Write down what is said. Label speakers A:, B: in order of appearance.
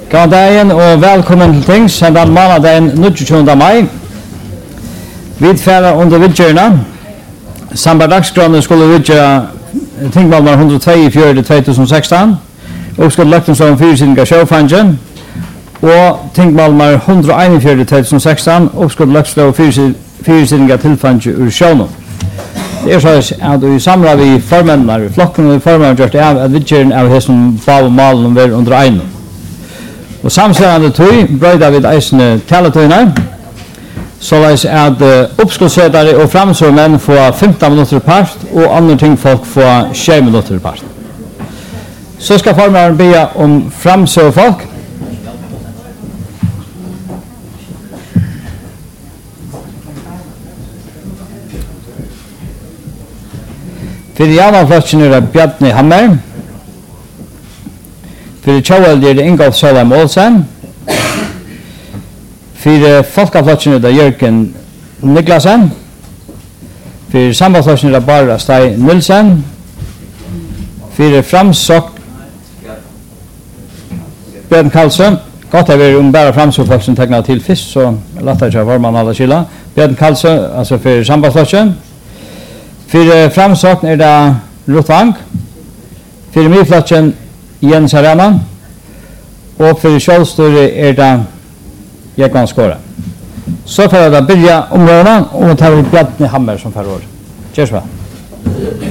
A: God dagen og velkommen til ting, sendan mandagen 29. mai. Vi færa under vidgjørna. Sambardagsgrånet skulle vidgjøra tingvalmar 102/4/2016. Og skulle lagt som fyrirsidninga sjåfangen. Og tingvalmar 101/4/2016. Og skulle lagt som fyrirsidninga tilfange ur sjånum. Det så at vi samla vi formennene, flokken og formennene gjort av at vidgjøren av hessen bav og malen var under egnet. Og samsvarende tøy brøyda vid eisene taletøyene, såleis at oppskoldsødere og framsåmenn får 15 minutter part, og andre ting folk får 6 minutter part. Så skal formeren be om framsåfolk. For Janaflotjen er det Bjarni Hammer. For Tjaueld er det Ingolf Sølheim Olsen. For Folkaflotjen er det Jørgen Niklasen. For Sambaflotjen er det Bara Stei Nilsen. For Framsok Bjørn Karlsson. Godt er vi bare Framsok som tegner til fisk, så later ikke formann alle skylda. Bjørn Karlsson, altså for Sambaflotjen. For Framsokn er det Ruth Wang. For Myflotjen Jens Arana. Og for Kjølstore er det Jekvann Skåre. Så får jeg da begynne områdene, og tar vi Bjarni Hammer som får ord. Kjør så.